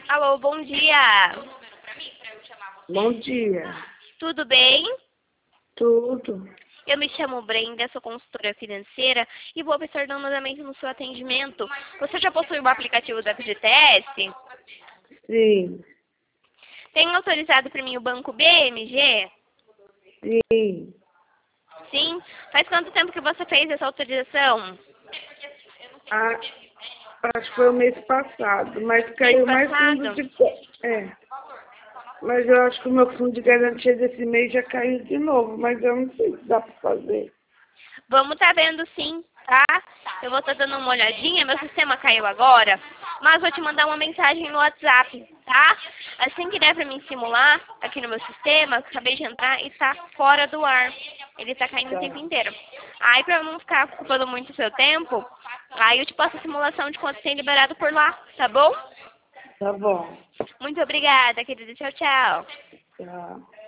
Alô, bom dia. Bom dia. Tudo bem? Tudo. Eu me chamo Brenda, sou consultora financeira e vou observar novamente no seu atendimento. Você já possui o aplicativo da FGTS? Sim. Tem autorizado para mim o banco BMG? Sim. Sim. Faz quanto tempo que você fez essa autorização? Ah, acho que foi o mês passado, mas Mês caiu mais fundo passado? de... É. Mas eu acho que o meu fundo de garantia desse mês já caiu de novo, mas eu não sei se dá para fazer. Vamos tá vendo sim, tá? Eu vou estar dando uma olhadinha, meu sistema caiu agora, mas vou te mandar uma mensagem no WhatsApp, tá? Assim que der pra mim simular aqui no meu sistema, eu acabei de entrar e tá fora do ar. Ele tá caindo o Tá. tempo inteiro. Aí pra eu não ficar ocupando muito o seu tempo, aí eu te passo a simulação de quanto tem liberado por lá, tá bom? Tá bom. Muito obrigada, querida. Tchau, tchau. Tá.